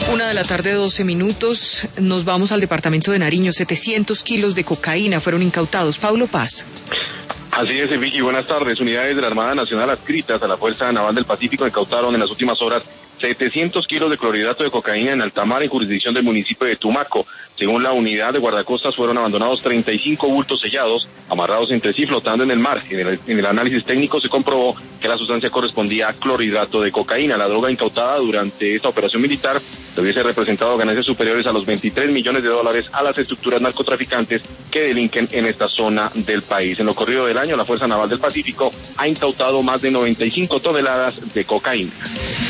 1:12 p.m. Nos vamos al departamento de Nariño. 700 kilos de cocaína fueron incautados. Paulo Paz. Así es, Vicky, buenas tardes. Unidades de la Armada Nacional adscritas a la Fuerza Naval del Pacífico incautaron en las últimas horas 700 kilos de clorhidrato de cocaína en alta mar, en jurisdicción del municipio de Tumaco. Según la unidad de guardacostas, fueron abandonados 35 bultos sellados, amarrados entre sí, flotando en el mar. En el análisis técnico se comprobó que la sustancia correspondía a clorhidrato de cocaína. La droga incautada durante esta operación militar le hubiese representado ganancias superiores a los $23 millones a las estructuras narcotraficantes que delinquen en esta zona del país. En lo corrido del año, la Fuerza Naval del Pacífico ha incautado más de 95 toneladas de cocaína.